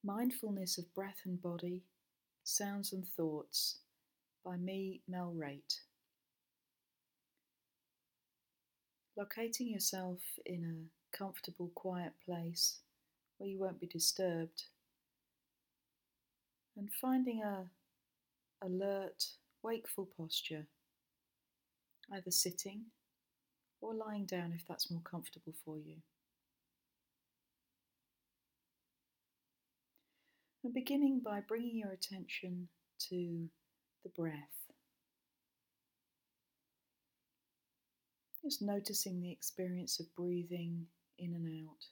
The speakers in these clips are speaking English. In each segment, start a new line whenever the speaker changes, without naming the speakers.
Mindfulness of Breath and Body, Sounds and Thoughts by me, Mel Raitt. Locating yourself in a comfortable, quiet place where you won't be disturbed, and finding a alert, wakeful posture, either sitting or lying down if that's more comfortable for you. And beginning by bringing your attention to the breath. Just noticing the experience of breathing in and out.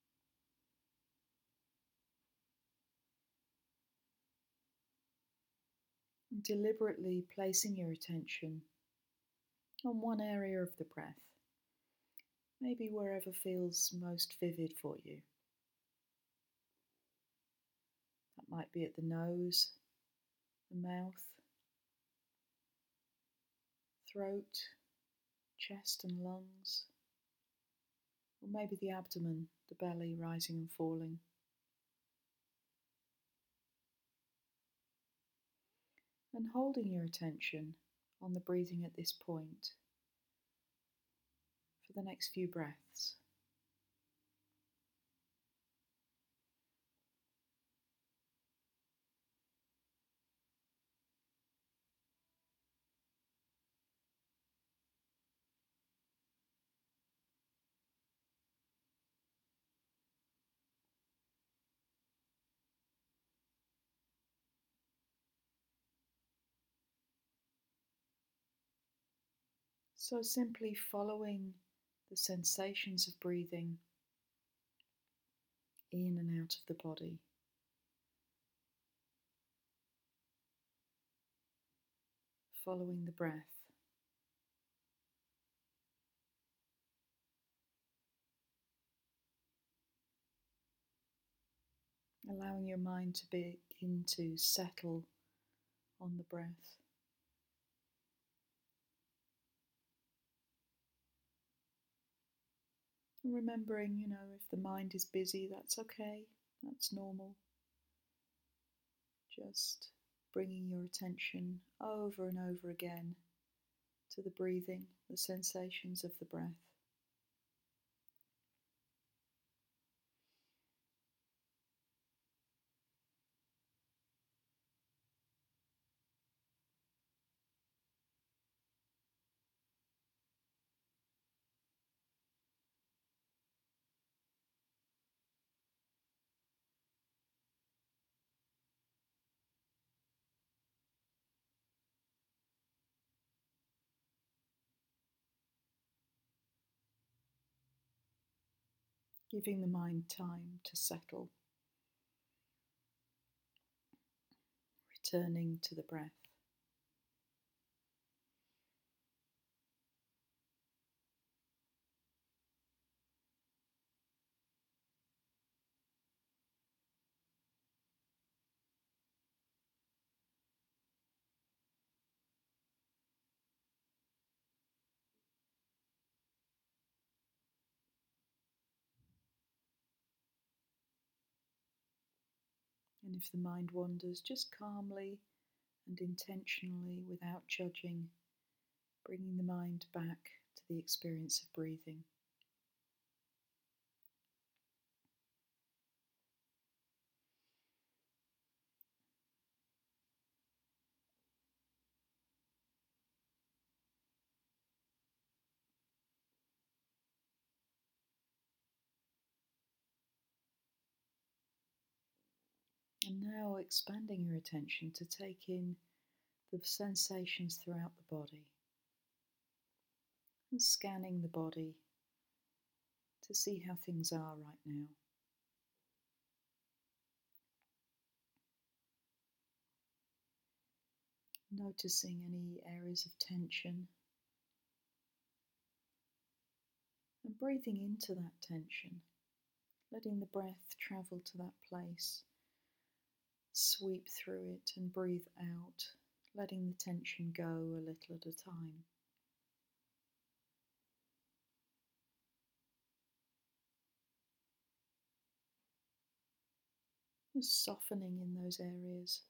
And deliberately placing your attention on one area of the breath, maybe wherever feels most vivid for you. That might be at the nose, the mouth, throat, chest and lungs, or maybe the abdomen, the belly rising and falling. And holding your attention on the breathing at this point for the next few breaths. So simply following the sensations of breathing in and out of the body. Following the breath. Allowing your mind to begin to settle on the breath. And remembering, if the mind is busy, that's okay, that's normal. Just bringing your attention over and over again to the breathing, the sensations of the breath. Giving the mind time to settle, returning to the breath. And if the mind wanders, just calmly and intentionally, without judging, bringing the mind back to the experience of breathing. And now expanding your attention to take in the sensations throughout the body and scanning the body to see how things are right now. Noticing any areas of tension and breathing into that tension, letting the breath travel to that place, sweep through it and breathe out, letting the tension go a little at a time. Just softening in those areas.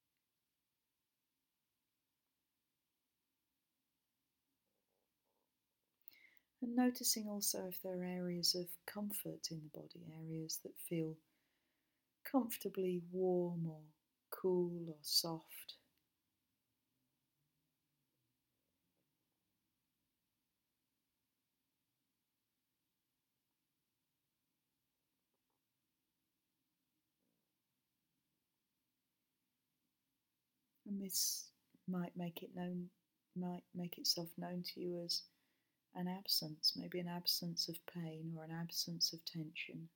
And noticing also if there are areas of comfort in the body, areas that feel comfortably warm or cool or soft. And this might make itself known to you as an absence, maybe an absence of pain or an absence of tension.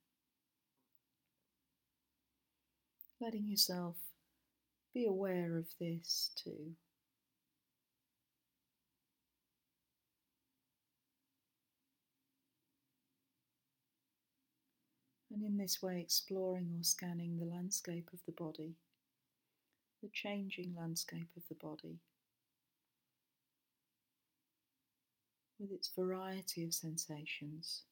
Letting yourself be aware of this too. And in this way, exploring or scanning the landscape of the body, the changing landscape of the body, with its variety of sensations.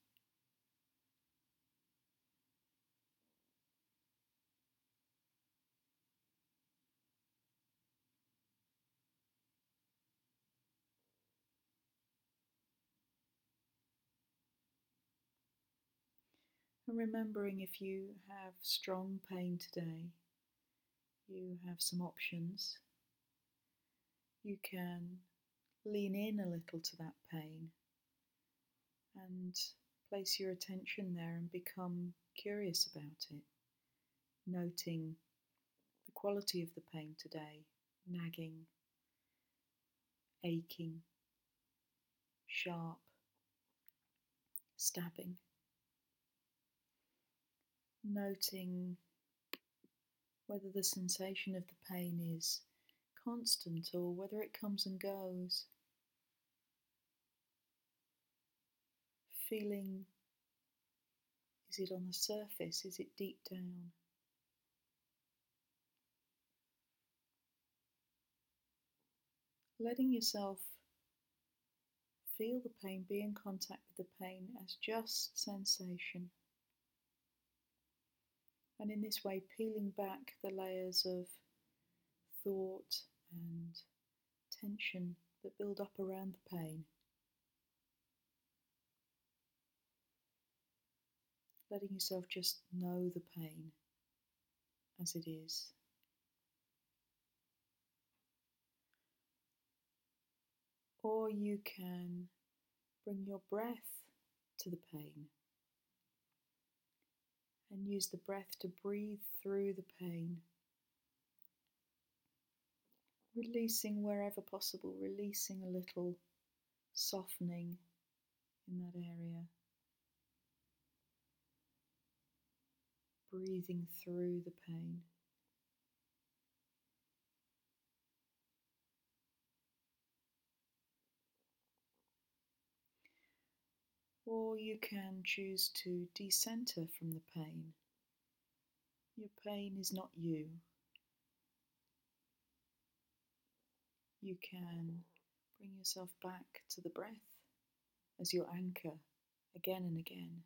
And remembering if you have strong pain today, you have some options. You can lean in a little to that pain and place your attention there and become curious about it, noting the quality of the pain today, nagging, aching, sharp, stabbing. Noting whether the sensation of the pain is constant or whether it comes and goes. Feeling, is it on the surface? Is it deep down? Letting yourself feel the pain, be in contact with the pain as just sensation. And in this way, peeling back the layers of thought and tension that build up around the pain. Letting yourself just know the pain as it is. Or you can bring your breath to the pain and use the breath to breathe through the pain, releasing wherever possible, releasing a little, softening in that area, breathing through the pain. Or you can choose to decenter from the pain. Your pain is not you. You can bring yourself back to the breath as your anchor again and again.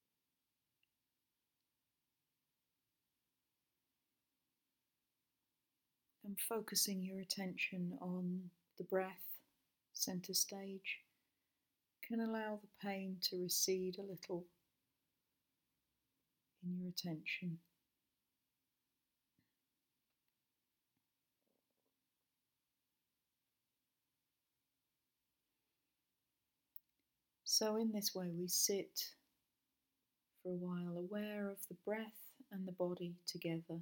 And focusing your attention on the breath, center stage, can allow the pain to recede a little in your attention. So in this way we sit for a while aware of the breath and the body together.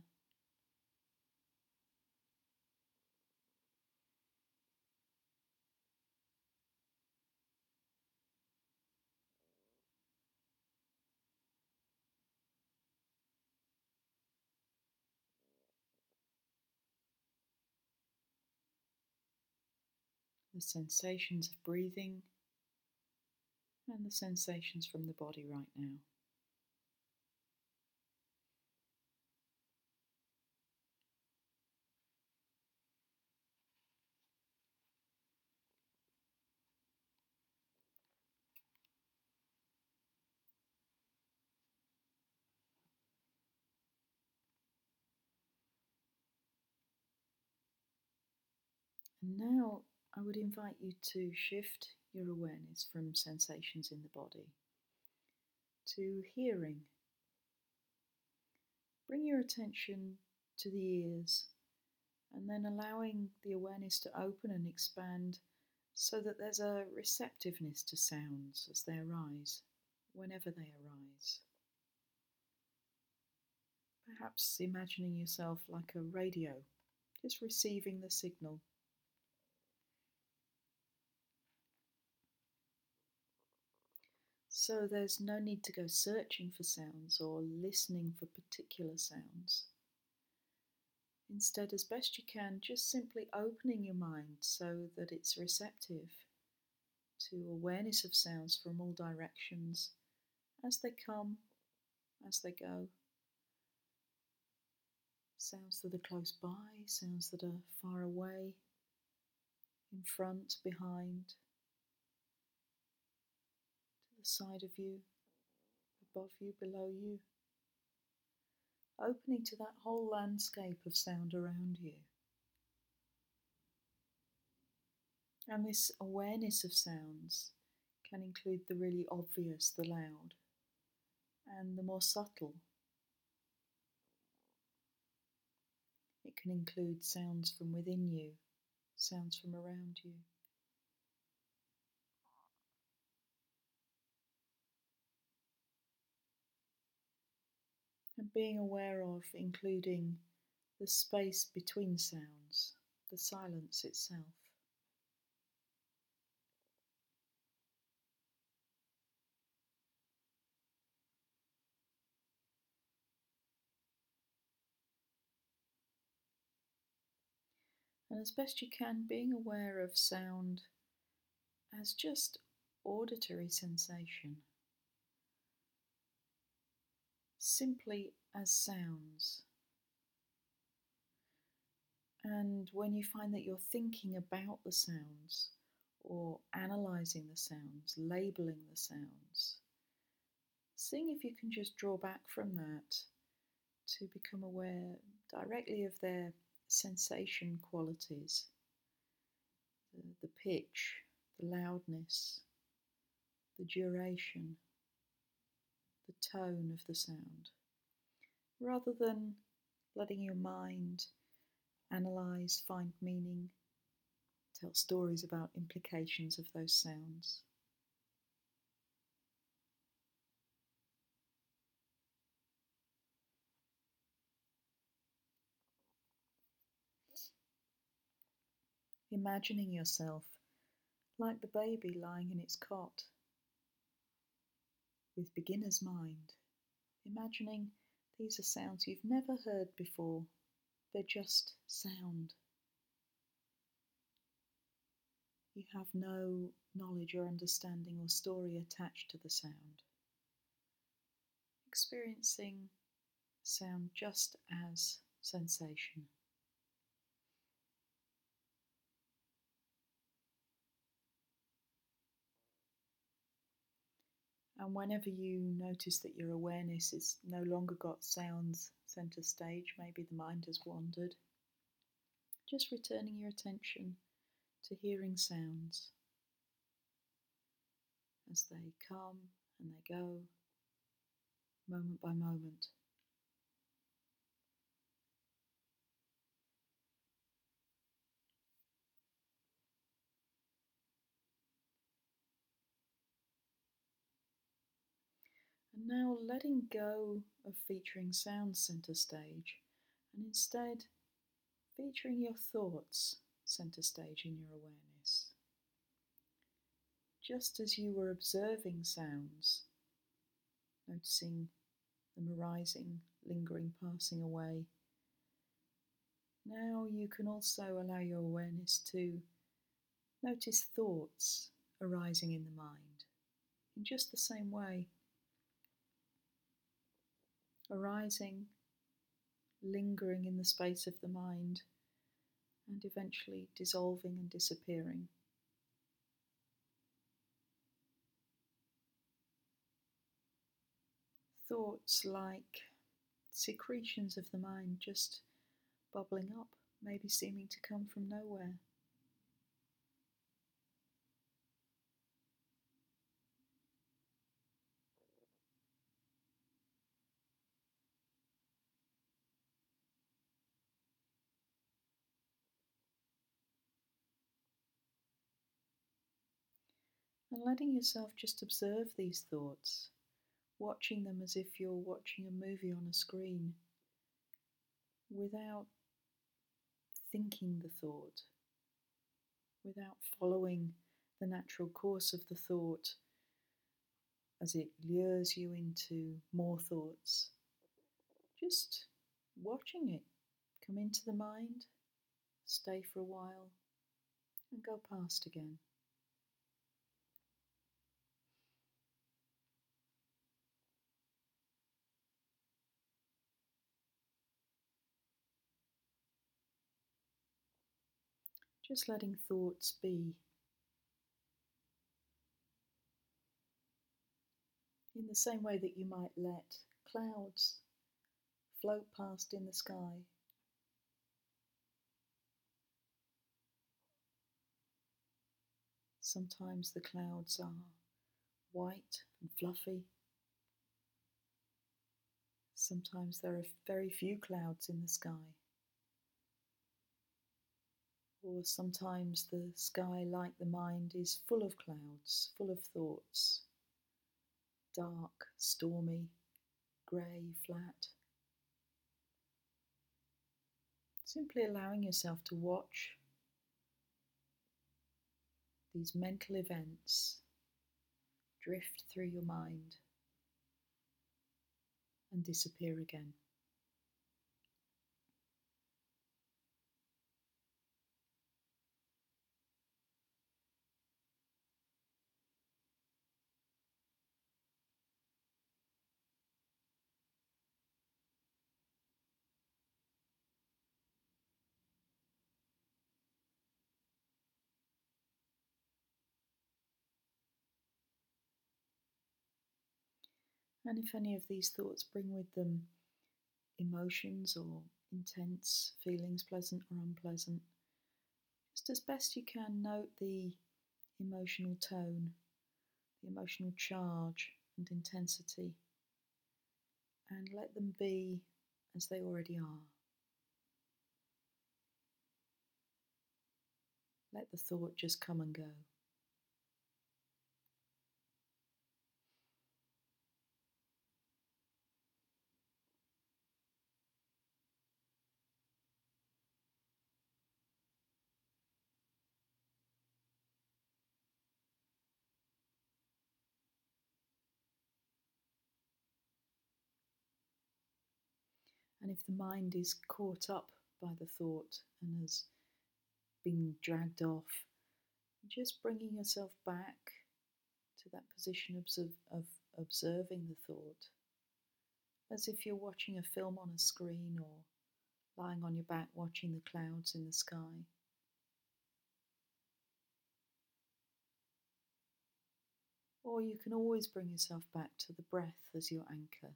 The sensations of breathing and the sensations from the body right now. And now I would invite you to shift your awareness from sensations in the body to hearing. Bring your attention to the ears and then allowing the awareness to open and expand so that there's a receptiveness to sounds as they arise, whenever they arise. Perhaps imagining yourself like a radio, just receiving the signal. So there's no need to go searching for sounds or listening for particular sounds. Instead, as best you can, just simply opening your mind so that it's receptive to awareness of sounds from all directions as they come, as they go. Sounds that are close by, sounds that are far away, in front, behind, to the side of you, above you, below you. Opening to that whole landscape of sound around you. And this awareness of sounds can include the really obvious, the loud, and the more subtle. It can include sounds from within you, sounds from around you. And being aware of including the space between sounds, the silence itself. And as best you can, being aware of sound as just auditory sensation, simply as sounds. And when you find that you're thinking about the sounds or analysing the sounds, labelling the sounds, seeing if you can just draw back from that to become aware directly of their sensation qualities, the pitch, the loudness, the duration, the tone of the sound, rather than letting your mind analyse, find meaning, tell stories about implications of those sounds. Imagining yourself like the baby lying in its cot, with beginner's mind, imagining these are sounds you've never heard before, they're just sound. You have no knowledge or understanding or story attached to the sound. Experiencing sound just as sensation. And whenever you notice that your awareness is no longer got sounds centre stage, maybe the mind has wandered, just returning your attention to hearing sounds as they come and they go, moment by moment. And now letting go of featuring sounds centre stage and instead featuring your thoughts centre stage in your awareness. Just as you were observing sounds, noticing them arising, lingering, passing away, now you can also allow your awareness to notice thoughts arising in the mind in just the same way. Arising, lingering in the space of the mind, and eventually dissolving and disappearing. Thoughts like secretions of the mind just bubbling up, maybe seeming to come from nowhere. And letting yourself just observe these thoughts, watching them as if you're watching a movie on a screen, without thinking the thought, without following the natural course of the thought as it lures you into more thoughts. Just watching it come into the mind, stay for a while, and go past again. Just letting thoughts be. In the same way that you might let clouds float past in the sky. Sometimes the clouds are white and fluffy. Sometimes there are very few clouds in the sky. Or sometimes the sky, like the mind, is full of clouds, full of thoughts. Dark, stormy, grey, flat. Simply allowing yourself to watch these mental events drift through your mind and disappear again. And if any of these thoughts bring with them emotions or intense feelings, pleasant or unpleasant, just as best you can note the emotional tone, the emotional charge and intensity, and let them be as they already are. Let the thought just come and go. And if the mind is caught up by the thought and has been dragged off, just bringing yourself back to that position of observing the thought, as if you're watching a film on a screen or lying on your back watching the clouds in the sky. Or you can always bring yourself back to the breath as your anchor.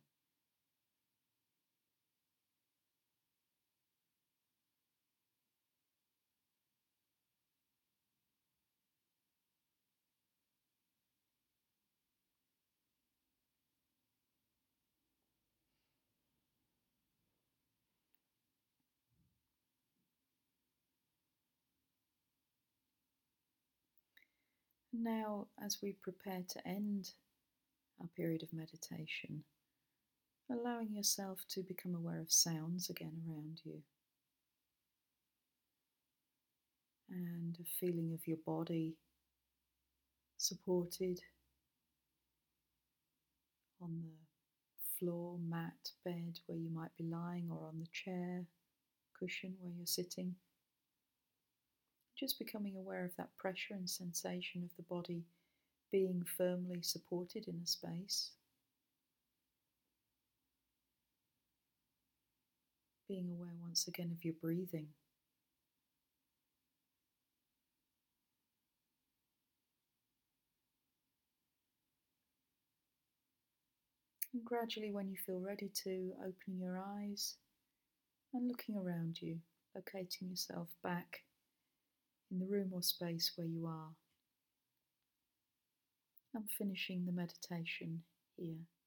Now, as we prepare to end our period of meditation, allowing yourself to become aware of sounds again around you, and a feeling of your body supported on the floor, mat, bed where you might be lying, or on the chair, cushion where you're sitting. Just becoming aware of that pressure and sensation of the body being firmly supported in a space. Being aware once again of your breathing. And gradually, when you feel ready to, opening your eyes and looking around you, locating yourself back in the room or space where you are. I'm finishing the meditation here.